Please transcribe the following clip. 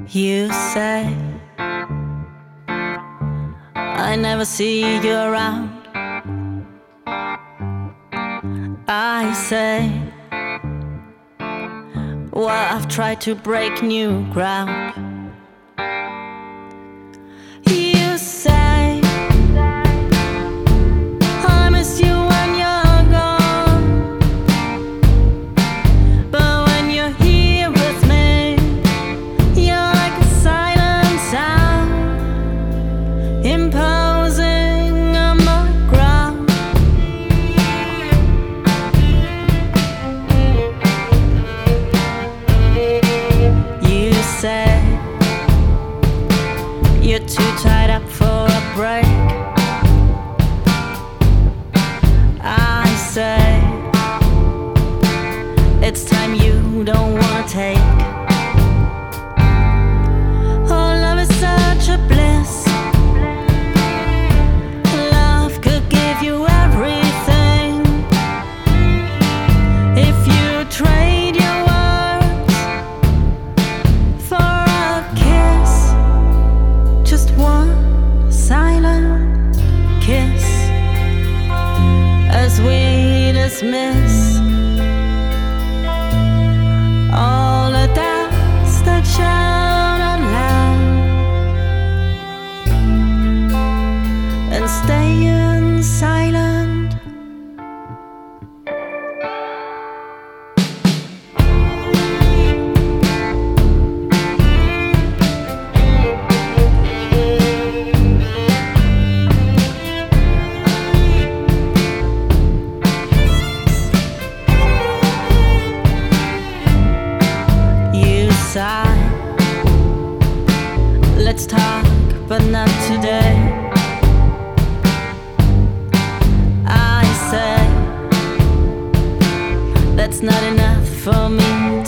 You say I never see you around. I say, well, I've tried to break new ground. You say I miss you when you're gone, but when you're here with me, you're like a silent sound, imposing on my ground. You say you're too tied up for a break. I say it's time you don't wanna take. Oh, love is such a bliss. Love could give you everything if you trade your words for a kiss. Just one silent kiss as we dismiss all the doubts that shout out loud and stay in silent. You sigh, let's talk, but not today. I say that's not enough for me.